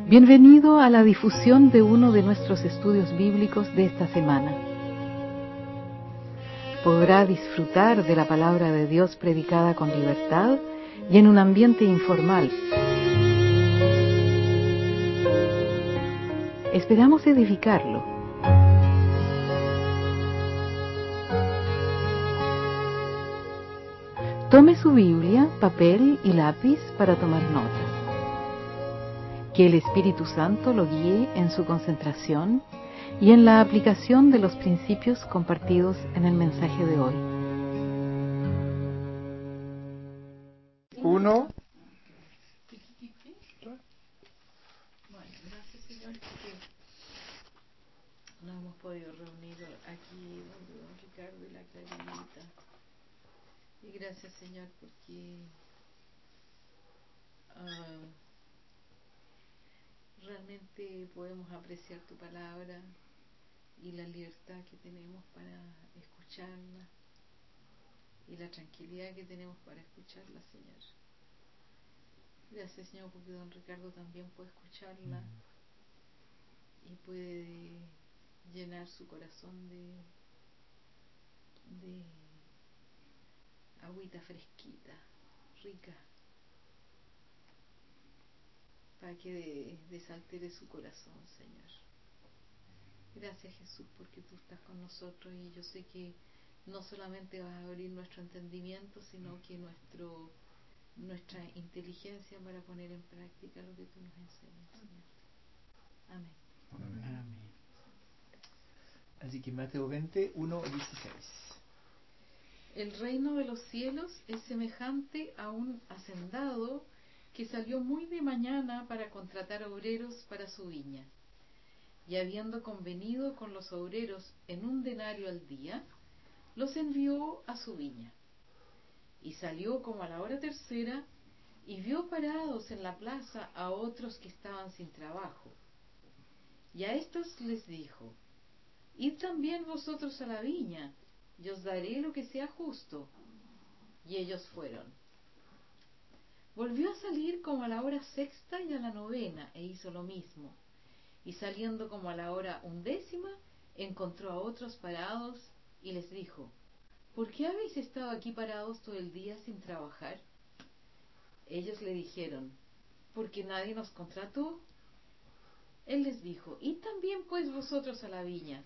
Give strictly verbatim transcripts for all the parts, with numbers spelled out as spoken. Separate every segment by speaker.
Speaker 1: Bienvenido a la difusión de uno de nuestros estudios bíblicos de esta semana. Podrá disfrutar de la palabra de Dios predicada con libertad y en un ambiente informal. Esperamos edificarlo. Tome su Biblia, papel y lápiz para tomar notas. Que el Espíritu Santo lo guíe en su concentración y en la aplicación de los principios compartidos en el mensaje de hoy.
Speaker 2: Uno.
Speaker 1: Bueno, gracias, Señor, porque nos hemos podido reunir aquí donde don Ricardo y la Clarita. Y gracias, Señor, porque uh, realmente podemos apreciar tu palabra y la libertad que tenemos para escucharla y la tranquilidad que tenemos para escucharla, Señor. Gracias, Señor, porque don Ricardo también puede escucharla y puede llenar su corazón de, de agüita fresquita, rica, para que desaltere su corazón, Señor. Gracias, Jesús, porque tú estás con nosotros y yo sé que no solamente vas a abrir nuestro entendimiento, sino que nuestro nuestra inteligencia para poner en práctica lo que tú nos enseñas, Señor. Amén.
Speaker 2: Amén. Amén. Así que Mateo veinte, uno a dieciséis.
Speaker 1: El reino de los cielos es semejante a un hacendado que salió muy de mañana para contratar obreros para su viña. Y habiendo convenido con los obreros en un denario al día, los envió a su viña. Y salió como a la hora tercera, y vio parados en la plaza a otros que estaban sin trabajo. Y a estos les dijo: Id también vosotros a la viña, y os daré lo que sea justo. Y ellos fueron. Volvió a salir como a la hora sexta y a la novena, e hizo lo mismo. Y saliendo como a la hora undécima, encontró a otros parados, y les dijo: ¿Por qué habéis estado aquí parados todo el día sin trabajar? Ellos le dijeron: porque nadie nos contrató. Él les dijo: Id también pues vosotros a la viña.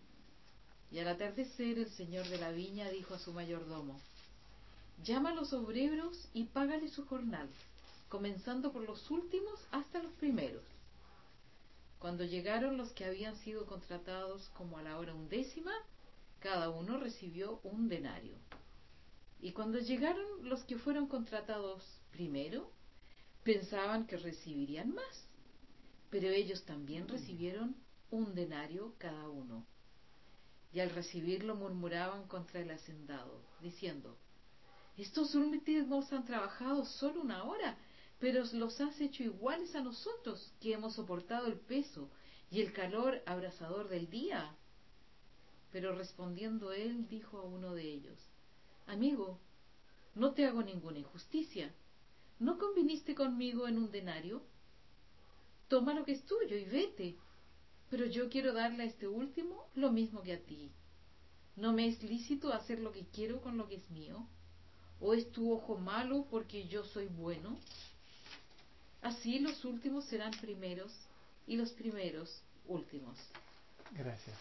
Speaker 1: Y al atardecer el señor de la viña dijo a su mayordomo: llama a los obreros y págale su jornal, comenzando por los últimos hasta los primeros. Cuando llegaron los que habían sido contratados como a la hora undécima, cada uno recibió un denario. Y cuando llegaron los que fueron contratados primero, pensaban que recibirían más, pero ellos también recibieron un denario cada uno. Y al recibirlo murmuraban contra el hacendado, diciendo: estos últimos han trabajado solo una hora, pero los has hecho iguales a nosotros, que hemos soportado el peso y el calor abrasador del día. Pero respondiendo él, dijo a uno de ellos: amigo, no te hago ninguna injusticia. ¿No conviniste conmigo en un denario? Toma lo que es tuyo y vete. Pero yo quiero darle a este último lo mismo que a ti. ¿No me es lícito hacer lo que quiero con lo que es mío? ¿O es tu ojo malo porque yo soy bueno? Así los últimos serán primeros y los primeros últimos.
Speaker 2: Gracias.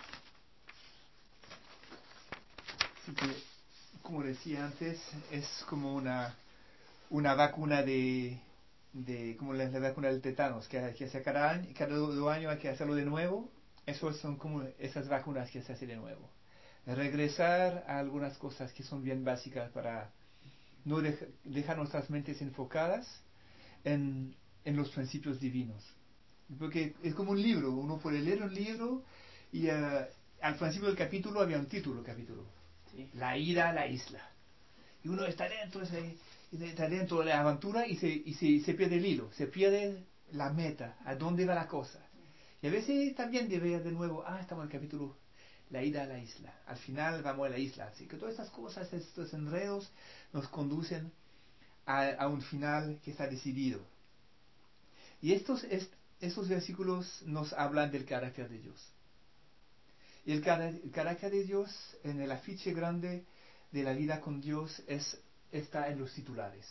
Speaker 2: Así que, como decía antes, es como una una vacuna de, de como la, la vacuna del tétanos, que hay que hacer cada año, cada dos años hay que hacerlo de nuevo. Esos son como esas vacunas que se hacen de nuevo. Regresar a algunas cosas que son bien básicas para no dej- dejar nuestras mentes enfocadas en, en los principios divinos. Porque es como un libro, uno puede leer un libro y uh, al principio del capítulo había un título, capítulo. Sí. La ida a la isla. Y uno está dentro, se, está dentro de la aventura y, se, y se, se pierde el hilo, se pierde la meta, a dónde va la cosa. Y a veces también debe de nuevo, ah, estamos en el capítulo, la ida a la isla. Al final vamos a la isla. Así que todas estas cosas, estos enredos, nos conducen a, a un final que está decidido. Y esto es, esos versículos nos hablan del carácter de Dios. Y el, car el carácter de Dios en el afiche grande de la vida con Dios es, está en los titulares.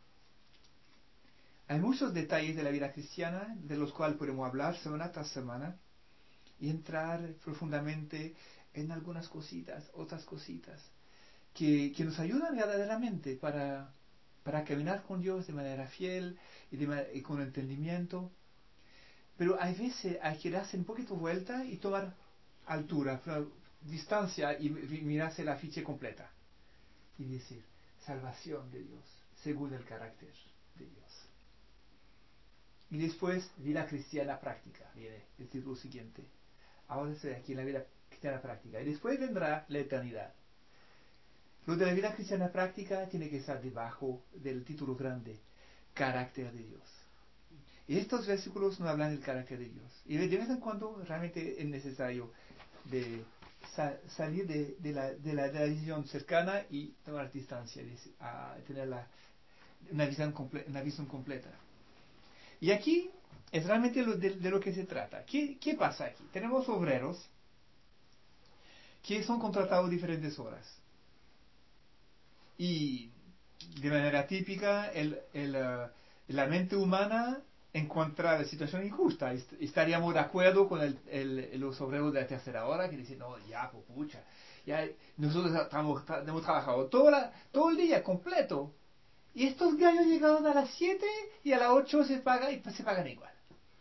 Speaker 2: Hay muchos detalles de la vida cristiana de los cuales podemos hablar semana tras semana y entrar profundamente en algunas cositas, otras cositas, que, que nos ayudan verdaderamente para, para caminar con Dios de manera fiel y, de, y con entendimiento. Pero hay veces hay que darse un poquito vuelta y tomar altura, distancia y mirarse la ficha completa. Y decir, salvación de Dios, según el carácter de Dios. Y después, vida cristiana práctica, viene el título siguiente. Ahora estoy aquí en la vida cristiana práctica. Y después vendrá la eternidad. Lo de la vida cristiana práctica tiene que estar debajo del título grande, carácter de Dios. Y estos versículos nos hablan del carácter de Dios. Y de vez en cuando realmente es necesario de sa salir de, de, la, de, la, de la visión cercana y tomar distancia, de, a tener la, una, visión una visión completa. Y aquí es realmente lo de, de lo que se trata. ¿Qué, ¿Qué pasa aquí? Tenemos obreros que son contratados diferentes horas. Y de manera típica, el, el, uh, la mente humana encuentra la situación injusta. Estaríamos de acuerdo con el, el, los obreros de la tercera hora que dicen, no, ya, pues, pucha, ya, nosotros estamos, hemos trabajado toda la, todo el día completo. Y estos gallos llegaron a las siete y a las ocho se pagan y se pagan igual.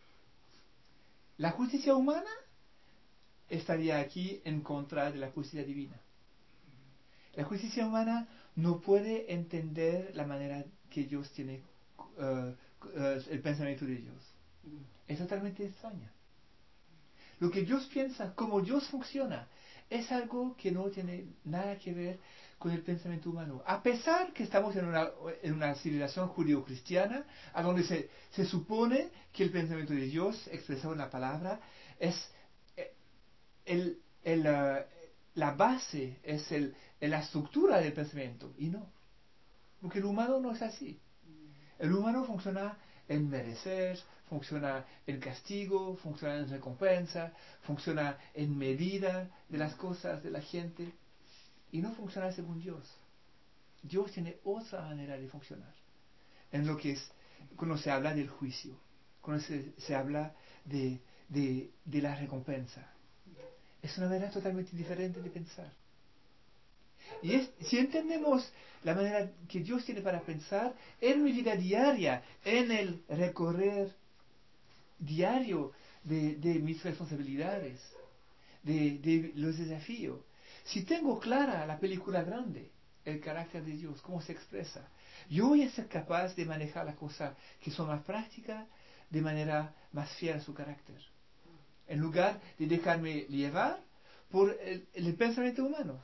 Speaker 2: La justicia humana estaría aquí en contra de la justicia divina. La justicia humana no puede entender la manera que Dios tiene, uh, uh, el pensamiento de Dios. Es totalmente extraña. Lo que Dios piensa, cómo Dios funciona, es algo que no tiene nada que ver con el pensamiento humano. A pesar que estamos en una, en una civilización judío-cristiana, a donde se, se supone que el pensamiento de Dios, expresado en la palabra, es el, el, uh, la base, es el, la estructura del pensamiento. Y no. Porque el humano no es así. El humano funciona en merecer, funciona en castigo, funciona en recompensa, funciona en medida de las cosas, de la gente, y no funciona según Dios. Dios tiene otra manera de funcionar. En lo que es, cuando se habla del juicio, cuando se, se habla de, de, de la recompensa. Es una manera totalmente diferente de pensar. Y es, si entendemos la manera que Dios tiene para pensar en mi vida diaria, en el recorrer diario de, de mis responsabilidades, de, de los desafíos, si tengo clara la película grande, el carácter de Dios, cómo se expresa, yo voy a ser capaz de manejar las cosas que son más prácticas de manera más fiel a su carácter, en lugar de dejarme llevar por el, el pensamiento humano.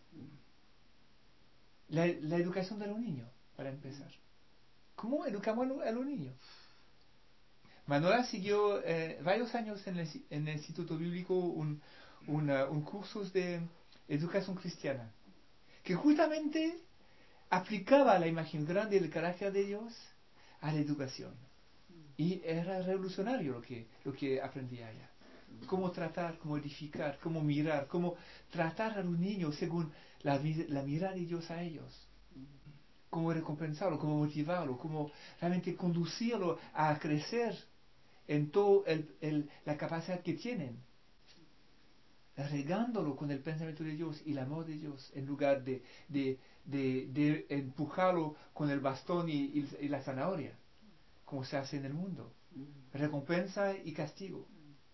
Speaker 2: La, la educación de los niños, para empezar. ¿Cómo educamos a los niños? Manuela siguió eh, varios años en el, en el Instituto Bíblico un, una, un curso de educación cristiana, que justamente aplicaba la imagen grande del carácter de Dios a la educación. Y era revolucionario lo que, lo que aprendía allá. Cómo tratar, cómo edificar, cómo mirar, cómo tratar a los niños según la, la mirada de Dios a ellos. Cómo recompensarlo, cómo motivarlo, cómo realmente conducirlo a crecer en toda la capacidad que tienen. Regándolo con el pensamiento de Dios y el amor de Dios, en lugar de, de, de, de empujarlo con el bastón y, y, y la zanahoria, como se hace en el mundo. Recompensa y castigo.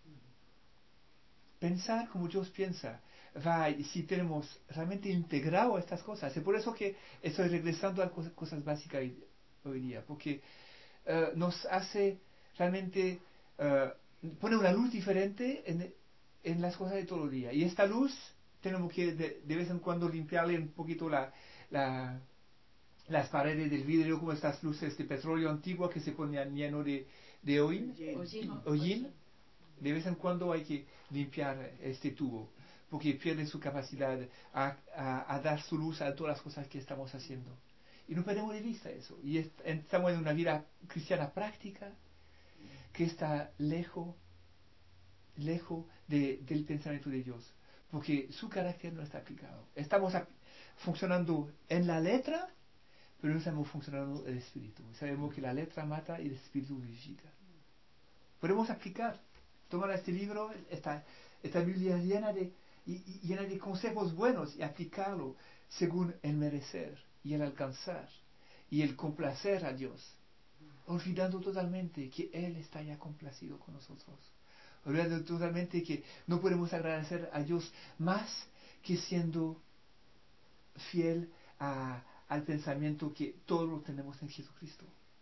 Speaker 2: Pensar como Dios piensa, va, si tenemos realmente integrado estas cosas. Es por eso que estoy regresando a cosas, cosas básicas hoy, hoy día, porque uh, nos hace realmente uh, pone una luz diferente en, en las cosas de todo el día. Y esta luz tenemos que de, de vez en cuando limpiarle un poquito la, la, las paredes del vidrio, como estas luces de petróleo antiguo que se ponían lleno de, de hollín. hollín. De vez en cuando hay que limpiar este tubo, porque pierde su capacidad a, a, a dar su luz a todas las cosas que estamos haciendo. Y no perdemos de vista eso. Y est estamos en una vida cristiana práctica, que está lejos, lejos de, del pensamiento de Dios, porque su carácter no está aplicado. Estamos ap- funcionando en la letra, pero no estamos funcionando en el espíritu. Sabemos que la letra mata y el espíritu vivifica. Podemos aplicar, tomar este libro, esta, esta Biblia llena de, y, y llena de consejos buenos y aplicarlo según el merecer y el alcanzar y el complacer a Dios, olvidando totalmente que Él está ya complacido con nosotros, olvidando totalmente que no podemos agradecer a Dios más que siendo fiel a, al pensamiento que todos lo tenemos en Jesucristo.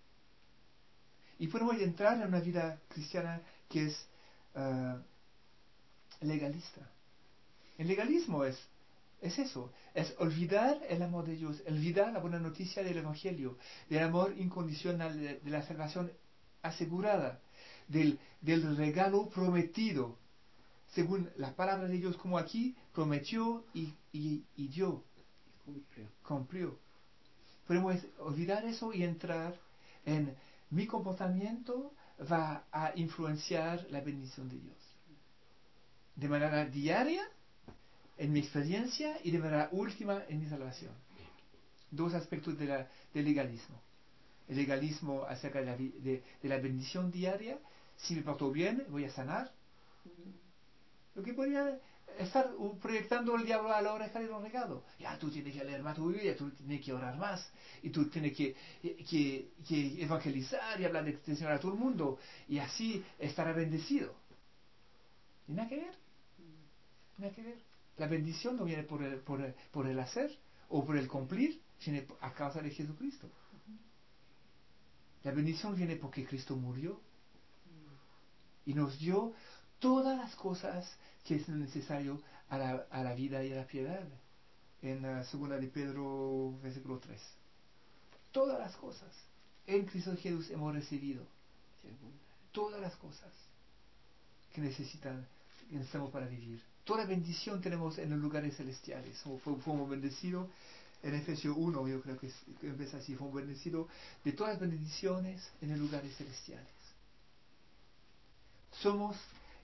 Speaker 2: Y podemos entrar en una vida cristiana que es uh, legalista. El legalismo es, es eso, es olvidar el amor de Dios, olvidar la buena noticia del Evangelio, del amor incondicional, de, de la salvación asegurada, del, del regalo prometido, según la palabra de Dios, como aquí prometió y, y, y dio,
Speaker 3: Cumplió.
Speaker 2: cumplió. Podemos olvidar eso y entrar en mi comportamiento va a influenciar la bendición de Dios. De manera diaria, en mi experiencia, y de manera última en mi salvación. Dos aspectos de la, del legalismo. El legalismo acerca de la, de, de la bendición diaria. Si me porto bien, voy a sanar. Lo que podría estar proyectando el diablo a la oreja de los regalos. Ya tú tienes que leer más tu Biblia, tú tienes que orar más, y tú tienes que, que, que evangelizar y hablar de este Señor a todo el mundo, y así estará bendecido. ¿Y nada que ver? Nada que ver. La bendición no viene por el, por el, por el hacer o por el cumplir, viene a causa de Jesucristo. La bendición viene porque Cristo murió y nos dio todas las cosas que es necesario a la, a la vida y a la piedad. En la segunda de Pedro, versículo tres. Todas las cosas en Cristo Jesús hemos recibido. Todas las cosas que necesitan, que necesitamos para vivir. Toda bendición tenemos en los lugares celestiales. Fuimos bendecidos en Efesios uno, yo creo que, es, que empieza así. Fuimos bendecidos de todas las bendiciones en los lugares celestiales. Somos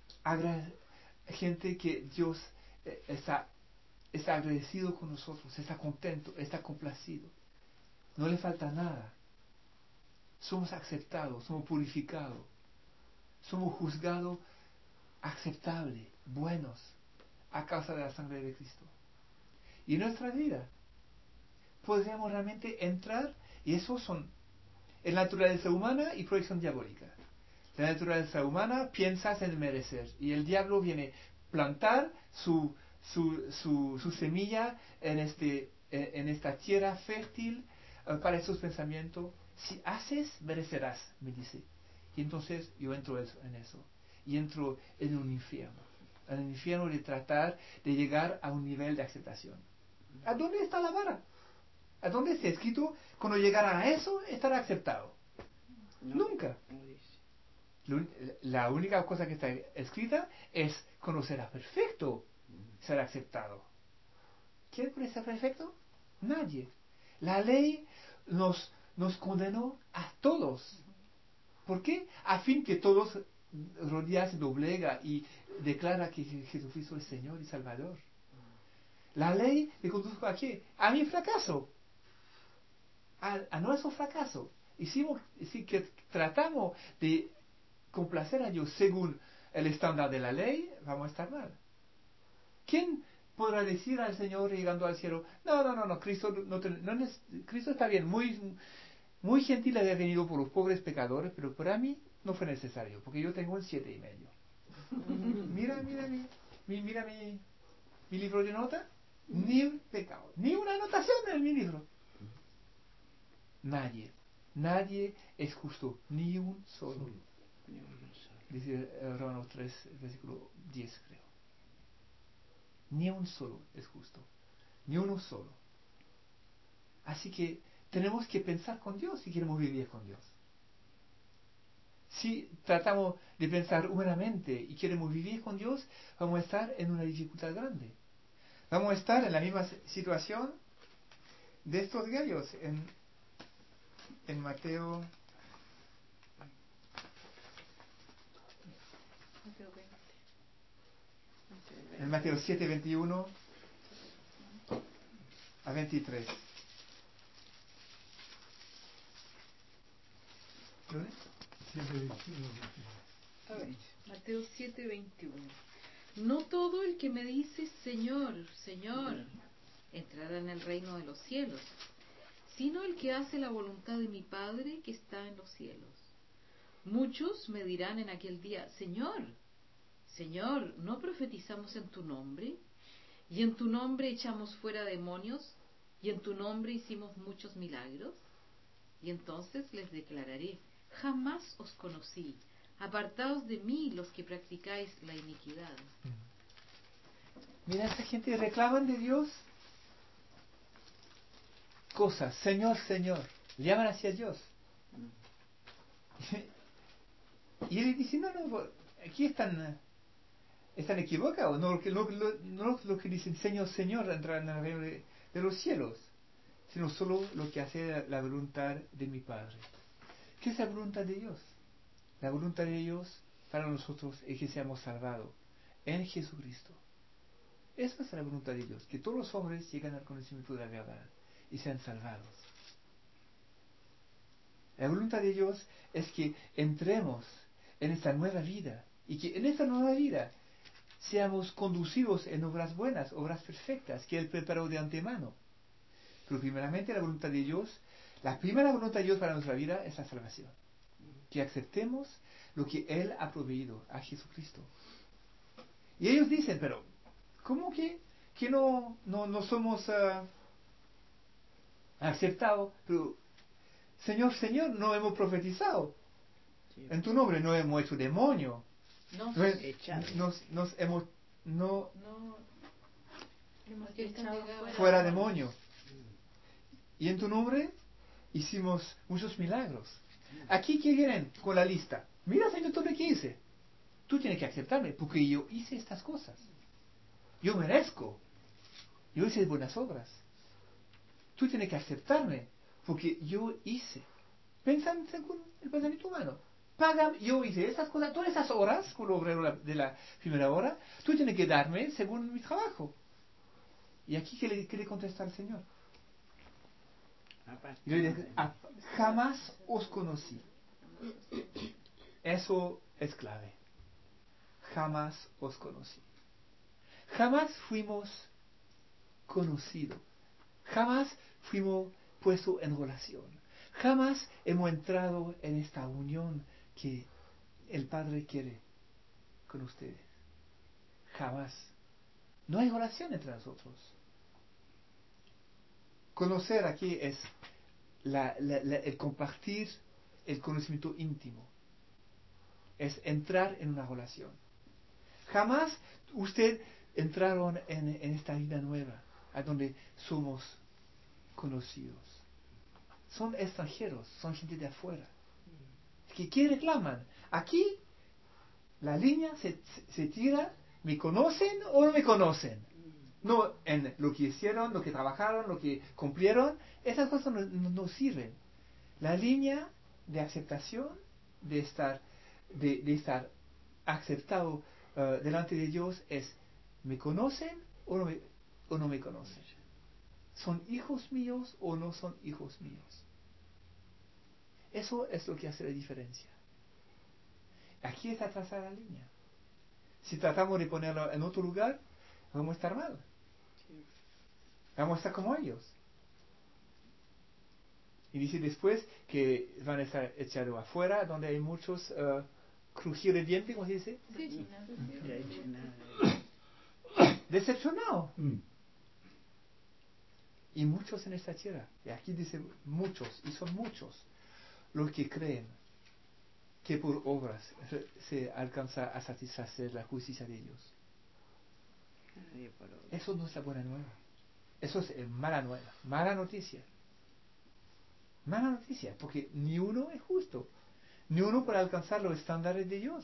Speaker 2: gente que Dios eh, está, está agradecido con nosotros, está contento, está complacido. No le falta nada. Somos aceptados, somos purificados. Somos juzgados aceptables, buenos, a causa de la sangre de Cristo. Y en nuestra vida podríamos realmente entrar, y eso son en la naturaleza humana y proyección diabólica. La naturaleza humana piensas en merecer, y el diablo viene plantar su, su, su, su semilla en, este, en esta tierra fértil uh, para esos pensamientos. Si haces, merecerás, me dice. Y entonces yo entro en eso, y entro en un infierno, en el infierno de tratar de llegar a un nivel de aceptación. ¿A dónde está la vara? ¿A dónde está escrito? Cuando llegará a eso, estará aceptado. No, nunca. No, la única cosa que está escrita es cuando será perfecto, será aceptado. ¿Quién puede ser perfecto? Nadie. La ley nos, nos condenó a todos. ¿Por qué? A fin que todos rodillas se doblega y declara que Jesucristo es Señor y Salvador. La ley le condujo a qué? A mi fracaso. A, a nuestro fracaso. Hicimos, si que tratamos de complacer a Dios según el estándar de la ley, vamos a estar mal. ¿Quién podrá decir al Señor llegando al cielo, no, no, no, no, Cristo, no, no, no, Cristo está bien, muy, muy gentil haber venido por los pobres pecadores, pero para mí no fue necesario, porque yo tengo un siete y medio. Mira, mira, mi, mi, mira mi, mi libro de nota, ni un pecado, ni una anotación en mi libro. Nadie, nadie es justo, ni un solo. Dice Romanos tres, versículo diez, creo. Ni un solo es justo, ni uno solo. Así que tenemos que pensar con Dios si queremos vivir con Dios. Si tratamos de pensar humanamente y queremos vivir con Dios, vamos a estar en una dificultad grande. Vamos a estar en la misma situación de estos gallos en, en Mateo
Speaker 1: Mateo veinte.
Speaker 2: En Mateo siete, veintiuno a veintitrés.
Speaker 1: A ver, Mateo siete, veintiuno. No todo el que me dice Señor, Señor, entrará en el reino de los cielos, sino el que hace la voluntad de mi Padre que está en los cielos. Muchos me dirán en aquel día, Señor, Señor, ¿no profetizamos en tu nombre? ¿Y en tu nombre echamos fuera demonios? ¿Y en tu nombre hicimos muchos milagros? Y entonces les declararé, jamás os conocí, apartaos de mí los que practicáis la iniquidad.
Speaker 2: Mira, esa gente reclaman de Dios cosas, Señor, Señor, llaman hacia Dios. Y él dice, no, no, aquí están, están equivocados, no, no, no, no lo que dicen Señor, Señor, entrar en el reino de, de los cielos, sino solo lo que hace la, la voluntad de mi Padre. ¿Qué es la voluntad de Dios? La voluntad de Dios para nosotros es que seamos salvados en Jesucristo. Esa es la voluntad de Dios, que todos los hombres lleguen al conocimiento de la verdad y sean salvados. La voluntad de Dios es que entremos en esta nueva vida y que en esta nueva vida seamos conducidos en obras buenas, obras perfectas que Él preparó de antemano. Pero primeramente la voluntad de Dios, la primera voluntad de Dios para nuestra vida es la salvación. Que aceptemos lo que Él ha proveído a Jesucristo. Y ellos dicen, pero ¿cómo que, que no, no, no somos uh, aceptados? Pero Señor, Señor, no hemos profetizado. Sí. En tu nombre no hemos hecho demonio.
Speaker 1: No,
Speaker 2: no es, nos, nos hemos no,
Speaker 1: no hemos echado fuera,
Speaker 2: fuera demonio. Y en tu nombre hicimos muchos milagros. Aquí que vienen con la lista. Mira, Señor, todo lo que hice. Tú tienes que aceptarme porque yo hice estas cosas. Yo merezco. Yo hice buenas obras. Tú tienes que aceptarme porque yo hice. Pensan según el pensamiento humano. Paga, yo hice esas cosas, todas esas horas, como obrero de la primera hora, tú tienes que darme según mi trabajo. Y aquí, ¿qué le, qué le contesta al Señor? Yo le dije, jamás os conocí. Eso es clave. Jamás os conocí. Jamás fuimos conocidos. Jamás fuimos puestos en relación. Jamás hemos entrado en esta unión que el Padre quiere con ustedes. Jamás. No hay relación entre nosotros. Conocer aquí es la, la, la, el compartir el conocimiento íntimo. Es entrar en una relación. Jamás usted entraron en, en esta vida nueva, a donde somos conocidos. Son extranjeros, son gente de afuera. ¿Qué, qué reclaman? Aquí la línea se, se, se tira, ¿me conocen o no me conocen? No en lo que hicieron, lo que trabajaron, lo que cumplieron, esas cosas no, no, no sirven. La línea de aceptación, de estar, de, de estar aceptado uh, delante de Dios es, ¿me conocen o no me, o no me conocen? ¿Son hijos míos o no son hijos míos? Eso es lo que hace la diferencia. Aquí está trazada la línea. Si tratamos de ponerlo en otro lugar, vamos a estar mal. Vamos a estar como ellos. Y dice después que van a estar echados afuera, donde hay muchos uh, crujir de dientes, ¿cómo se dice?
Speaker 1: Sí.
Speaker 2: Decepcionados. Mm. Y muchos en esta tierra. Y aquí dice muchos, y son muchos los que creen que por obras se alcanza a satisfacer la justicia de Dios. Eso no es la buena nueva. Eso es mala nueva, mala noticia. Mala noticia, porque ni uno es justo. Ni uno puede alcanzar los estándares de Dios.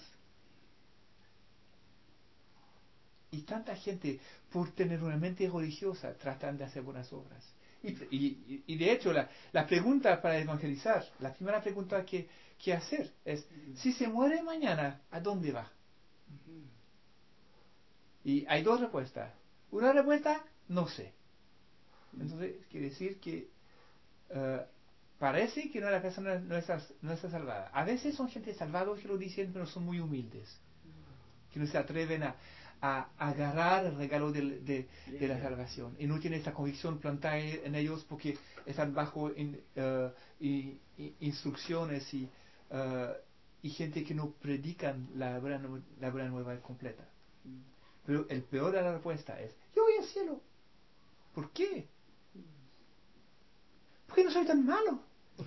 Speaker 2: Y tanta gente, por tener una mente religiosa, tratan de hacer buenas obras. Y, y, y de hecho, la, la pregunta para evangelizar, la primera pregunta que, que hacer es, si se muere mañana, ¿a dónde va? Y hay dos respuestas. Una respuesta, no sé. Entonces, quiere decir que uh, parece que no, la persona no está, no está salvada. A veces son gente salvados que lo dicen, pero son muy humildes. Que no se atreven a, a agarrar el regalo de, de, de la salvación. Y no tienen esta convicción plantada en ellos porque están bajo in, uh, y, y instrucciones y, uh, y gente que no predican la buena, la buena nueva completa. Pero el peor de la respuesta es, yo voy al cielo. ¿Por qué? Porque no soy tan malo.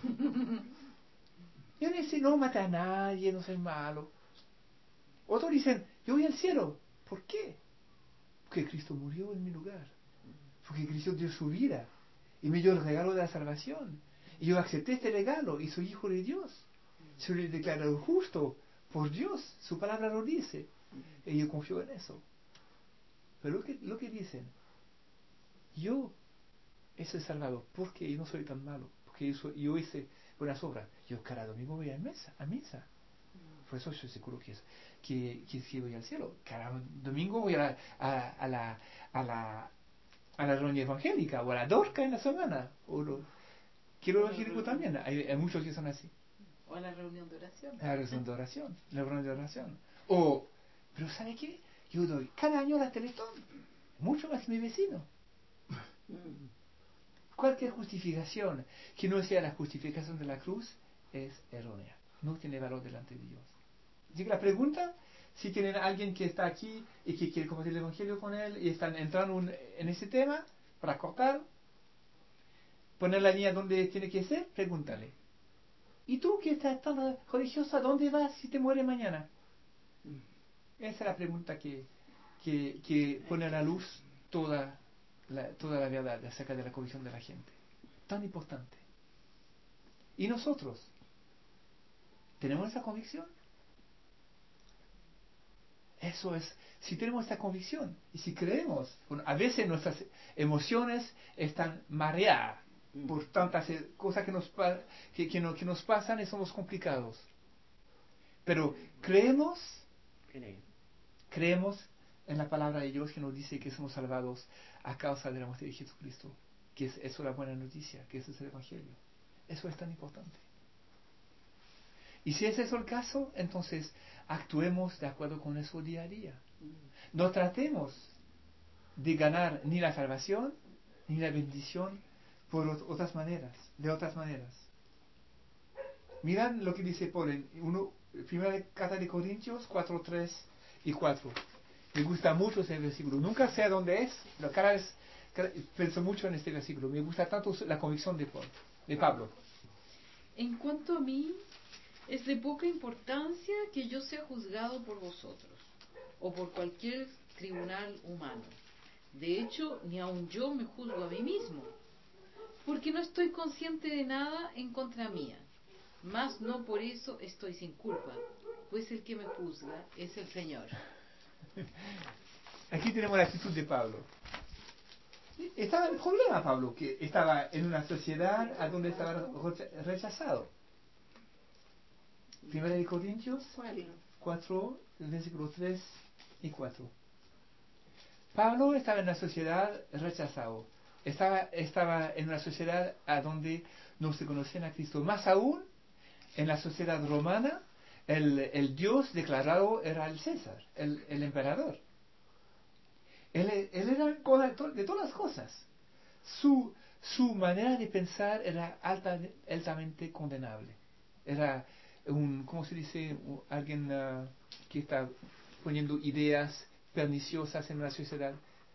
Speaker 2: Yo no sé, no maté a nadie, no soy malo. Otros dicen, yo voy al cielo. ¿Por qué? Porque Cristo murió en mi lugar. Porque Cristo dio su vida y me dio el regalo de la salvación. Y yo acepté este regalo y soy hijo de Dios. Soy declarado justo por Dios. Su palabra lo dice. Y yo confío en eso. Pero lo que, lo que dicen, yo soy salvado porque yo no soy tan malo. Porque yo, soy, yo hice buenas obras. Yo cada domingo voy a misa. A misa. Por eso estoy seguro que, es, que, que, que voy al cielo. Cada domingo voy a la, a, a la, a la, a la reunión evangélica o a la dorca en la semana. O lo, quiero evangélico también. Hay, hay muchos que son así.
Speaker 1: O a la reunión de oración.
Speaker 2: A la reunión de oración. La reunión de oración. O, pero ¿sabe qué? Yo doy cada año la Teletón. Mucho más que mi vecino. Cualquier justificación que no sea la justificación de la cruz es errónea. No tiene valor delante de Dios. Así que la pregunta, si tienen alguien que está aquí y que quiere compartir el Evangelio con él y están entrando un, en ese tema, para cortar, poner la línea donde tiene que ser, pregúntale. ¿Y tú que estás tan religiosa, dónde vas si te mueres mañana? Esa es la pregunta que, que, que pone a la luz toda la, toda la verdad acerca de la convicción de la gente. Tan importante. ¿Y nosotros? ¿Tenemos esa convicción? Eso es, si tenemos esta convicción y si creemos, bueno, a veces nuestras emociones están mareadas por tantas cosas que nos, que, que, no, que nos pasan y somos complicados. Pero creemos, creemos en la palabra de Dios que nos dice que somos salvados a causa de la muerte de Jesucristo, que es eso la buena noticia, que eso es el Evangelio. Eso es tan importante. Y si es eso el caso, entonces actuemos de acuerdo con eso día a día. No tratemos de ganar ni la salvación ni la bendición por otras maneras, de otras maneras. Mirad lo que dice Paul en uno, primera carta de Corintios cuatro, tres y cuatro. Me gusta mucho ese versículo. Nunca sé dónde es, pero cada vez cada, pienso mucho en este versículo. Me gusta tanto la convicción de Paul, de Pablo.
Speaker 1: En cuanto a mí, es de poca importancia que yo sea juzgado por vosotros o por cualquier tribunal humano. De hecho, ni aun yo me juzgo a mí mismo, porque no estoy consciente de nada en contra mía, mas no por eso estoy sin culpa, pues el que me juzga es el Señor.
Speaker 2: Aquí tenemos la actitud de Pablo. Estaba el problema, Pablo, que estaba en una sociedad a donde estaba rechazado. Primera de Corintios cuatro, versículos tres y cuatro. Pablo estaba en una sociedad rechazado. Estaba, estaba en una sociedad a donde no se conocían a Cristo. Más aún, en la sociedad romana, el, el Dios declarado era el César, el, el emperador. Él, él era de todas las cosas. Su, su manera de pensar era alta, altamente condenable. Era un, ¿cómo se dice? Alguien uh, que está poniendo ideas perniciosas en la sociedad.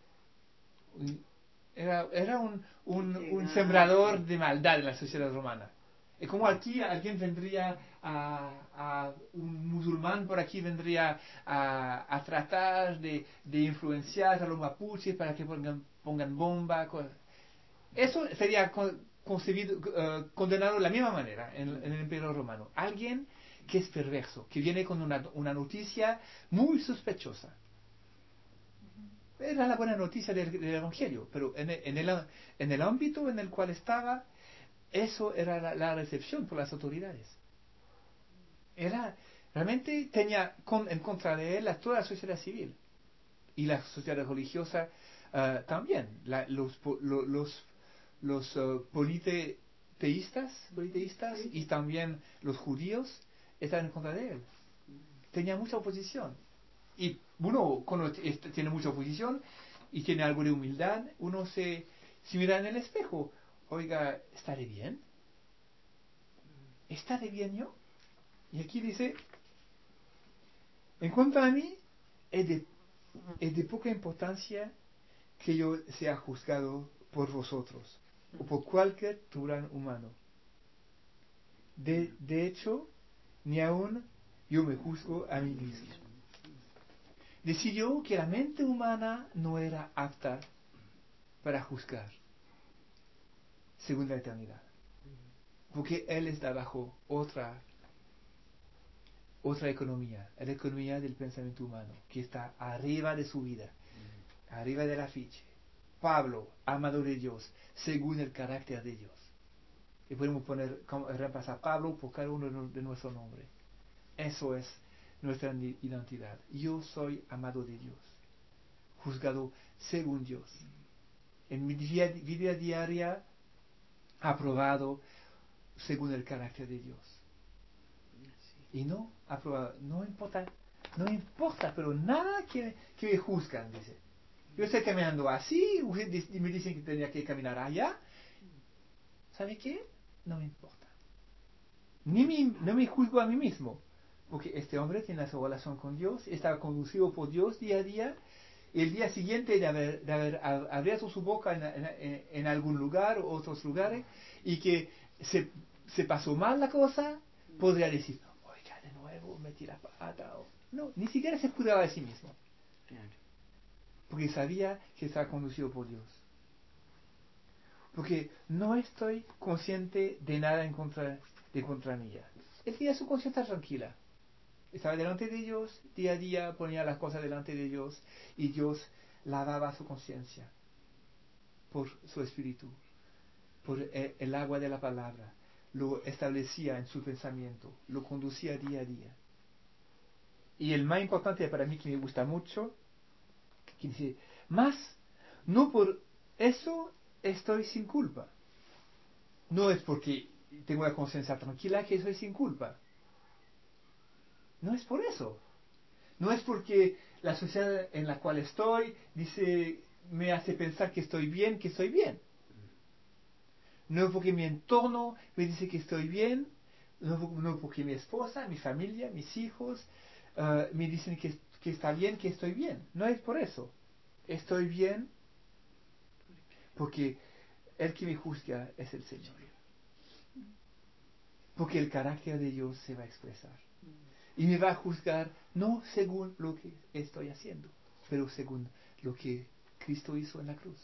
Speaker 2: Era, era un, un, un sembrador de maldad en la sociedad romana. Es como aquí alguien vendría a, a un musulmán por aquí vendría a, a tratar de, de influenciar a los mapuches para que pongan, pongan bomba. Eso sería concebido, uh, condenado de la misma manera en, en el Imperio Romano. Alguien que es perverso, que viene con una, una noticia muy sospechosa. Era la buena noticia del, del Evangelio, pero en el, en, el, en el ámbito en el cual estaba, eso era la, la recepción por las autoridades. Era realmente tenía con, en contra de él a toda la sociedad civil y la sociedad religiosa uh, también. La, los lo, los, los uh, politeístas, politeístas sí. Y también los judíos estaban en contra de él. Tenía mucha oposición. Y uno, cuando tiene mucha oposición y tiene algo de humildad, uno se, se mira en el espejo. Oiga, ¿estaré bien? ¿Estaré bien yo? Y aquí dice, en cuanto a mí, es de, es de poca importancia que yo sea juzgado por vosotros o por cualquier tribunal humano. De, de hecho, ni aún yo me juzgo a mí mismo. Decidió que la mente humana no era apta para juzgar según la eternidad, porque él está bajo otra otra economía, la economía del pensamiento humano, que está arriba de su vida, arriba del afiche. Pablo, amado de Dios, según el carácter de Dios. Y podemos poner, reemplazar Pablo por cada uno de nuestro nombre. Eso es nuestra identidad. Yo soy amado de Dios, juzgado según Dios. En mi vida, vida diaria, aprobado según el carácter de Dios. Y no aprobado, no importa, no importa, pero nada que, que me juzgan, dice. Yo estoy caminando así, y me dicen que tenía que caminar allá. ¿Sabe qué? No me importa. Ni me, no me juzgo a mí mismo, porque este hombre tiene su relación con Dios, estaba conducido por Dios día a día, y el día siguiente de haber, de haber abierto su boca en, en, en algún lugar o otros lugares, y que se, se pasó mal la cosa, podría decir, oiga, de nuevo metí la pata. O, no, ni siquiera se juzgaba a sí mismo. Porque sabía que estaba conducido por Dios. Porque no estoy consciente de nada en contra de contra mía. Él tenía su conciencia tranquila. Estaba delante de Dios, día a día ponía las cosas delante de Dios, y Dios lavaba su conciencia por su espíritu, por el, el agua de la palabra. Lo establecía en su pensamiento, lo conducía día a día. Y el más importante para mí, que me gusta mucho, que dice, más, no por eso estoy sin culpa. No es porque tengo la conciencia tranquila que soy sin culpa. No es por eso. No es porque la sociedad en la cual estoy dice, me hace pensar que estoy bien, que estoy bien. No es porque mi entorno me dice que estoy bien. No, no porque mi esposa, mi familia, mis hijos uh, me dicen que, que está bien, que estoy bien. No es por eso. Estoy bien porque el que me juzga es el Señor. Porque el carácter de Dios se va a expresar. Y me va a juzgar no según lo que estoy haciendo, pero según lo que Cristo hizo en la cruz.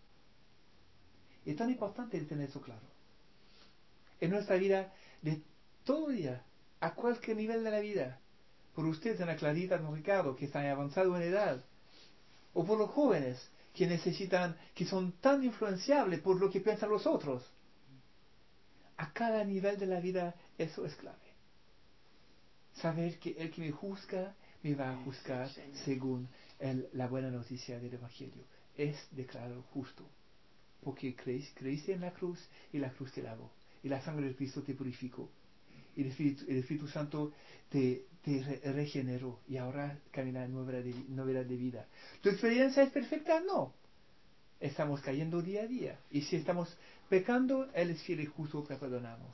Speaker 2: Es tan importante tener eso claro. En nuestra vida, de todo día, a cualquier nivel de la vida, por ustedes, Ana Clarita, don Ricardo, que están avanzados en edad, o por los jóvenes que necesitan, que son tan influenciables por lo que piensan los otros. A cada nivel de la vida eso es clave. Saber que el que me juzga, me va a juzgar según el, la buena noticia del Evangelio. Es declarado justo. Porque creíste, creíste en la cruz y la cruz te lavó. Y la sangre de Cristo te purificó. Y el Espíritu, el Espíritu Santo te, te re, regeneró. Y ahora camina en novedad de, novedad de vida. ¿Tu experiencia es perfecta? No. Estamos cayendo día a día. Y si estamos pecando, Él es fiel y justo que perdonamos.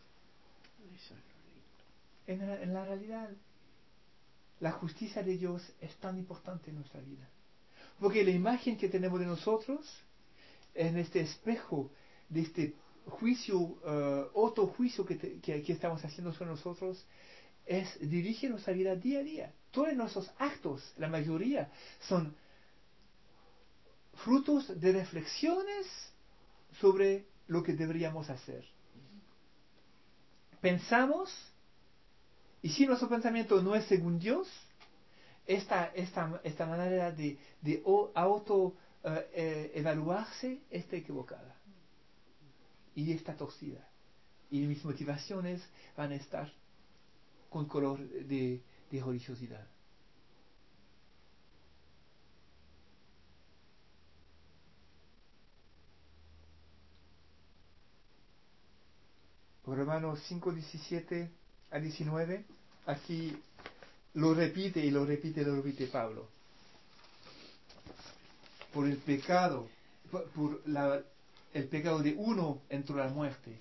Speaker 2: En la, en la realidad, la justicia de Dios es tan importante en nuestra vida. Porque la imagen que tenemos de nosotros, en este espejo, de este juicio, uh, otro juicio que, te, que, que estamos haciendo sobre nosotros, es dirige nuestra vida día a día. Todos nuestros actos, la mayoría, son frutos de reflexiones sobre lo que deberíamos hacer. Pensamos, y si nuestro pensamiento no es según Dios, esta, esta, esta manera de, de auto uh, eh, evaluarse está equivocada y está torcida, y mis motivaciones van a estar con color de, de religiosidad. Romanos cinco, diecisiete a diecinueve, aquí lo repite y lo repite y lo repite Pablo. Por el pecado, por, por la, el pecado de uno entró la muerte.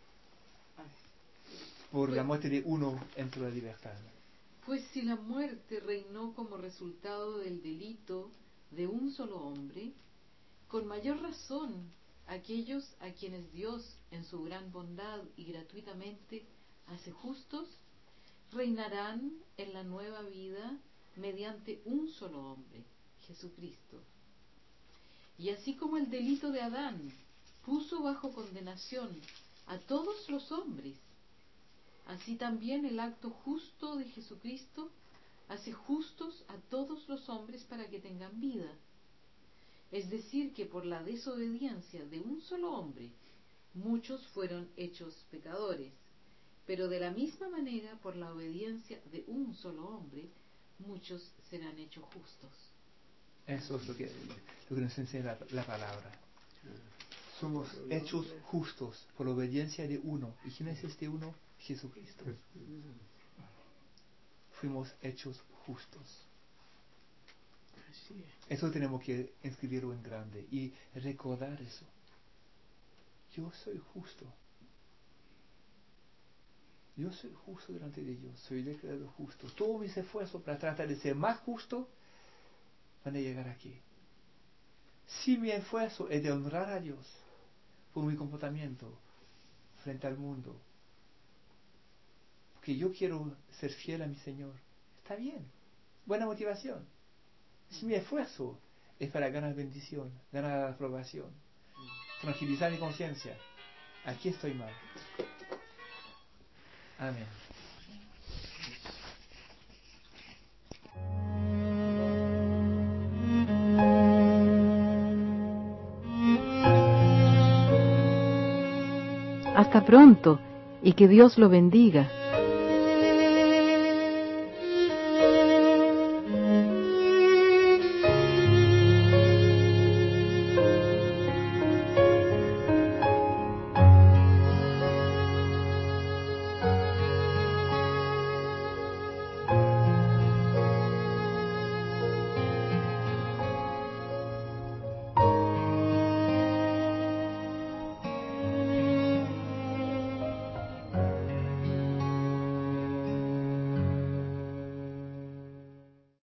Speaker 2: Por la muerte de uno entró la libertad.
Speaker 1: Pues si la muerte reinó como resultado del delito de un solo hombre, con mayor razón aquellos a quienes Dios, en su gran bondad y gratuitamente, hace justos, reinarán en la nueva vida mediante un solo hombre, Jesucristo. Y así como el delito de Adán puso bajo condenación a todos los hombres, así también el acto justo de Jesucristo hace justos a todos los hombres para que tengan vida. Es decir, que por la desobediencia de un solo hombre, muchos fueron hechos pecadores, pero de la misma manera, por la obediencia de un solo hombre, muchos serán hechos justos.
Speaker 2: Eso es lo que, lo que nos enseña la, la palabra. Somos hechos justos por la obediencia de uno. ¿Y quién es este uno? Jesucristo. Fuimos hechos justos. Eso tenemos que escribirlo en grande y recordar eso. Yo soy justo. Yo soy justo delante de Dios. Soy declarado justo. Todos mis esfuerzos para tratar de ser más justo van a llegar aquí. Si mi esfuerzo es de honrar a Dios por mi comportamiento frente al mundo, porque yo quiero ser fiel a mi Señor, está bien, buena motivación. Si mi esfuerzo es para ganar bendición, ganar aprobación, tranquilizar mi conciencia, aquí estoy mal. Amén.
Speaker 1: Hasta pronto y que Dios lo bendiga.